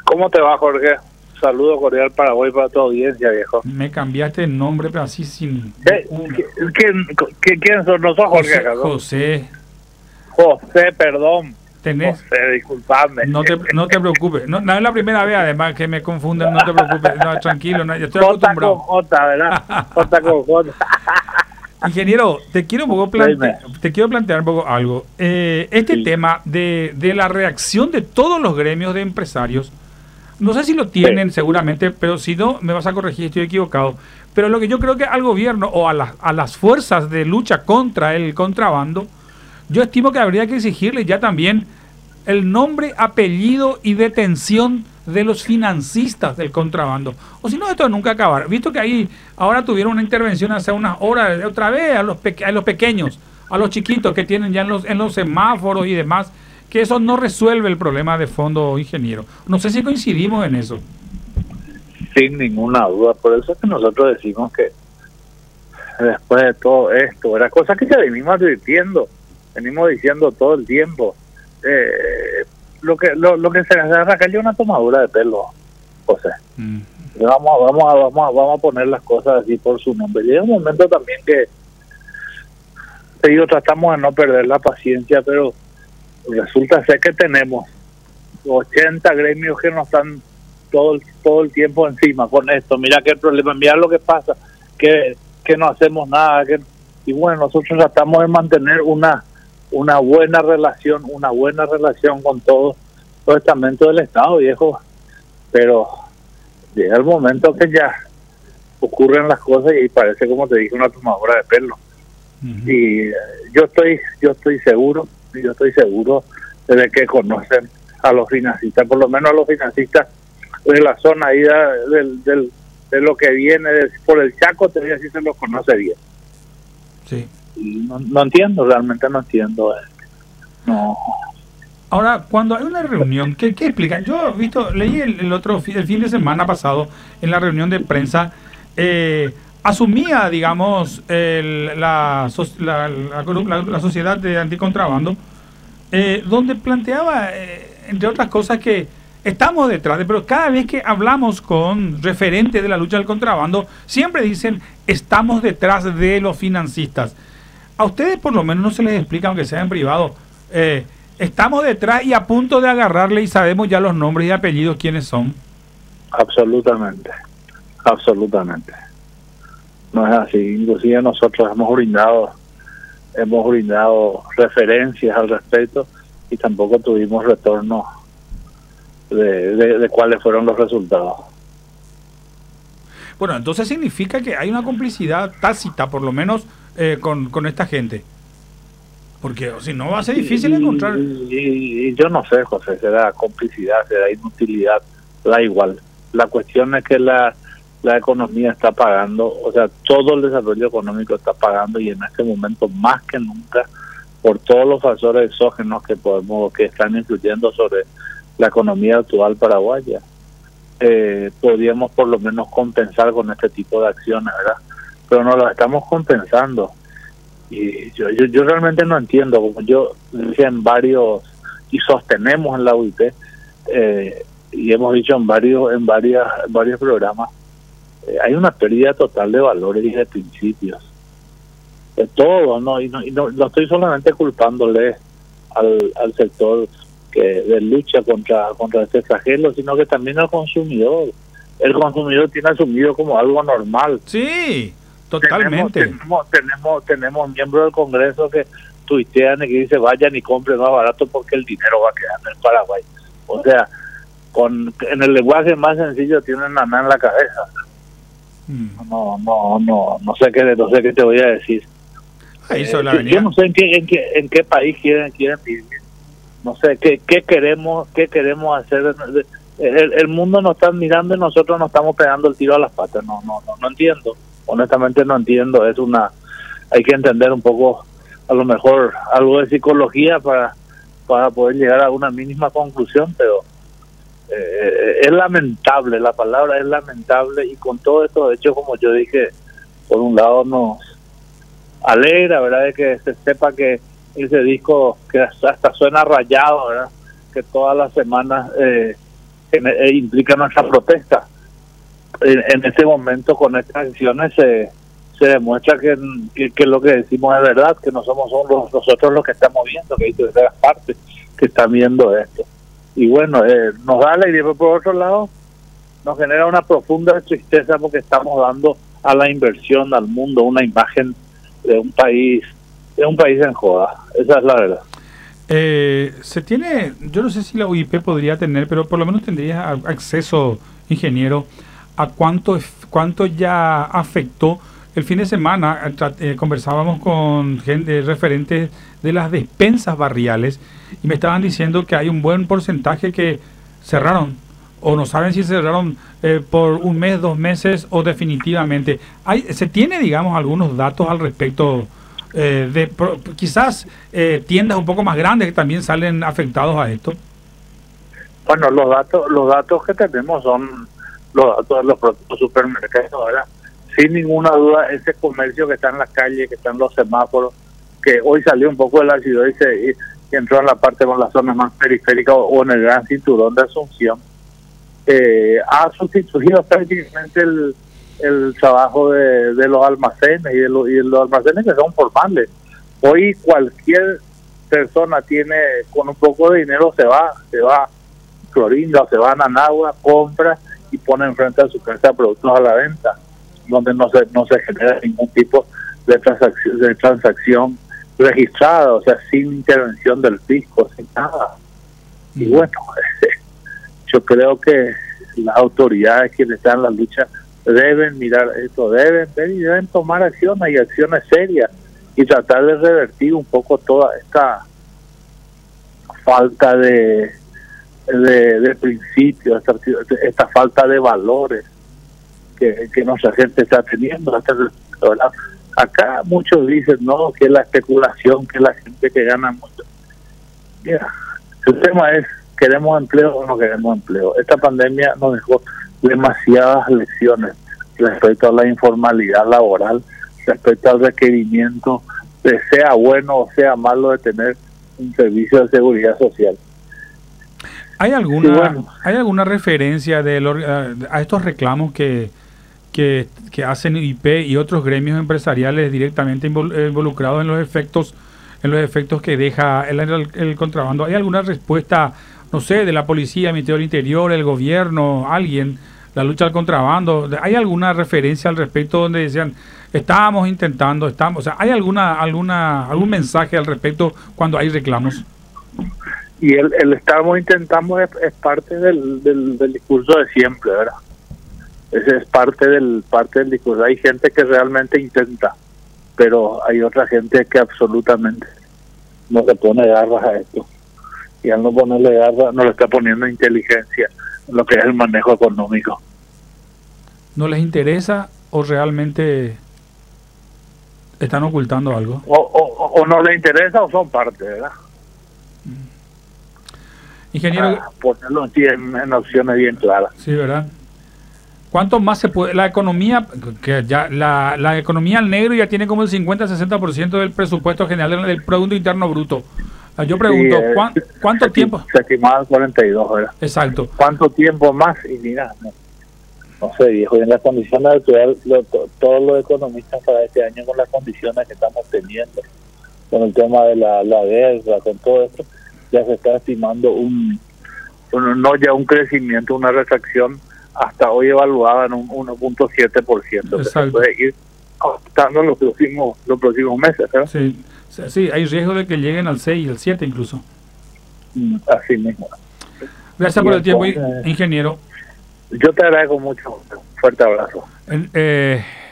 ¿Cómo te va, Jorge? Saludo cordial para vos y para tu audiencia, viejo. Me cambiaste el nombre, pero así sin... ¿Quién son? ¿No sos Jorge, José, acaso? José, Perdón. tenés... José, disculpame. No te preocupes. No es la primera vez, además, que me confunden. No te preocupes. No, tranquilo, no, yo estoy J acostumbrado. con J, ¿verdad? J con J. Ingeniero, te quiero plantear un poco algo. Este tema de la reacción de todos los gremios de empresarios, no sé si lo tienen seguramente, pero si no, me vas a corregir, estoy equivocado. Pero lo que yo creo que al gobierno o a las fuerzas de lucha contra el contrabando, yo estimo que habría que exigirle ya también el nombre, apellido y detención de los financistas del contrabando. O si no, esto nunca acabará. Visto que ahí ahora tuvieron una intervención hace unas horas, otra vez a los pequeños, a los chiquitos que tienen ya en los semáforos y demás, que eso no resuelve el problema de fondo, ingeniero. No sé si coincidimos en eso. Sin ninguna duda. Por eso es que nosotros decimos que después de todo esto, era cosa que ya venimos advirtiendo, venimos diciendo todo el tiempo. Lo que se les agarra es una tomadura de pelo, José. Vamos a poner las cosas así por su nombre. Llega un momento también que tratamos de no perder la paciencia, pero resulta ser que tenemos 80 gremios que nos están todo el tiempo encima con esto. Mira qué problema, mira lo que pasa, que no hacemos nada, y bueno, nosotros tratamos de mantener una buena relación con todos los estamentos del Estado, viejo, pero llega el momento que ya ocurren las cosas y parece, como te dije, una tomadura de pelo. Y yo estoy seguro de que conocen a los financistas, por lo menos a los financistas de la zona ahí de lo que viene por el Chaco, te voy a decir, se los conoce bien. Sí. Y no entiendo, realmente no entiendo. No. Ahora, cuando hay una reunión, ¿qué explican? Yo leí el fin de semana pasado en la reunión de prensa, asumía, digamos, la sociedad de anticontrabando, donde planteaba, entre otras cosas, que estamos detrás pero cada vez que hablamos con referentes de la lucha del contrabando, siempre dicen, estamos detrás de los financistas. A ustedes por lo menos no se les explica, aunque sea en privado, estamos detrás y a punto de agarrarle y sabemos ya los nombres y apellidos quiénes son. Absolutamente. No es así. Inclusive nosotros hemos brindado referencias al respecto y tampoco tuvimos retorno de cuáles fueron los resultados. Bueno, entonces significa que hay una complicidad tácita, por lo menos, con esta gente. Porque si no va a ser difícil encontrar... Y yo no sé, José, será complicidad, será inutilidad, da igual. La cuestión es que la economía está pagando, o sea, todo el desarrollo económico está pagando, y en este momento más que nunca, por todos los factores exógenos que están influyendo sobre la economía actual paraguaya, podríamos por lo menos compensar con este tipo de acciones, ¿verdad? Pero no lo estamos compensando. Y yo realmente no entiendo, como yo decía en varios, y sostenemos en la UIT, y hemos dicho en varios programas, hay una pérdida total de valores y de principios, de todo, ¿no? Y no estoy solamente culpándole al sector de lucha contra este flagelo, sino que también al consumidor. El consumidor tiene asumido como algo normal. Sí, totalmente. Tenemos miembros del Congreso que tuitean y que dicen vayan y compren más barato porque el dinero va a quedar en el Paraguay. O sea, en el lenguaje más sencillo tienen nada en la cabeza. No sé qué te voy a decir. Yo no sé en qué país quieren vivir. No sé qué queremos hacer. El mundo nos está mirando y nosotros nos estamos pegando el tiro a las patas. No entiendo. Honestamente no entiendo. Hay que entender un poco, a lo mejor algo de psicología para poder llegar a una mínima conclusión, pero es lamentable, la palabra es lamentable, y con todo esto, de hecho, como yo dije, por un lado nos alegra, ¿verdad?, de que se sepa que ese disco, que hasta suena rayado, ¿verdad?, que todas las semanas implica nuestra protesta. En este momento, con estas acciones, se demuestra que lo que decimos es verdad, que no somos nosotros los que estamos viendo, que hay terceras partes que están viendo esto. Y bueno, nos da alegría, pero por otro lado nos genera una profunda tristeza porque estamos dando a la inversión, al mundo, una imagen de un país en joda. Esa es la verdad. Se tiene, yo no sé si la UIP podría tener, pero por lo menos tendría acceso, ingeniero, a cuánto ya afectó. El fin de semana conversábamos con gente referentes de las despensas barriales y me estaban diciendo que hay un buen porcentaje que cerraron o no saben si cerraron por un mes, 2 meses o definitivamente. ¿Se tiene, digamos, algunos datos al respecto quizás tiendas un poco más grandes que también salen afectados a esto? Bueno, los datos que tenemos son los datos de los propios supermercados, ¿verdad? Sin ninguna duda, ese comercio que está en la calle, que está en los semáforos, que hoy salió un poco de la ciudad y entró en la parte con las zonas más periféricas o en el gran cinturón de Asunción, ha sustituido prácticamente el trabajo de los almacenes y de los almacenes que son formales. Hoy cualquier persona con un poco de dinero se va a Clorinda o se va a Nanagua, compra y pone enfrente de su casa productos a la venta, donde no se genera ningún tipo de transacción registrada, o sea, sin intervención del fisco, sin nada. Y bueno, yo creo que las autoridades que están en la lucha deben mirar esto, deben ver y deben tomar acciones y acciones serias y tratar de revertir un poco toda esta falta de principios, esta falta de valores que nuestra gente está teniendo. Acá muchos dicen no, que es la especulación, que es la gente que gana mucho. Mira, el tema es, ¿queremos empleo o no queremos empleo? Esta pandemia nos dejó demasiadas lecciones respecto a la informalidad laboral, respecto al requerimiento de sea bueno o sea malo de tener un servicio de seguridad social. ¿Hay alguna referencia a estos reclamos que hacen IP y otros gremios empresariales directamente involucrados en los efectos que deja el contrabando? ¿Hay alguna respuesta, no sé, de la policía, Ministerio del Interior, el gobierno, alguien, la lucha al contrabando? ¿Hay alguna referencia al respecto donde decían estamos intentando, o sea, hay algún mensaje al respecto cuando hay reclamos? Y el estamos intentando es parte del discurso de siempre, ¿verdad? Ese es parte del discurso. Hay gente que realmente intenta, pero hay otra gente que absolutamente no se pone garras a esto. Y al no ponerle garras, no le está poniendo inteligencia en lo que es el manejo económico. ¿No les interesa o realmente están ocultando algo? O no les interesa o son parte, ¿verdad? Ingeniero, ponerlo en opciones bien claras. Sí, ¿verdad? ¿Cuánto más se puede? La economía, que ya la economía al negro ya tiene como el 50-60% del presupuesto general del Producto Interno Bruto. Yo pregunto, ¿cuánto tiempo? Se estimaba 42, ¿verdad? Exacto. ¿Cuánto tiempo más? Y mira, no sé, viejo, en las condiciones actuales, todos los economistas para este año, con las condiciones que estamos teniendo, con el tema de la guerra, con todo esto, ya se está estimando no ya un crecimiento, una retracción hasta hoy evaluada en un 1.7%. Se puede ir ajustando los próximos meses, ¿verdad? Sí, hay riesgo de que lleguen al 6 y al 7 incluso. Así mismo. Gracias por el tiempo, ingeniero. Yo te agradezco mucho. Un fuerte abrazo.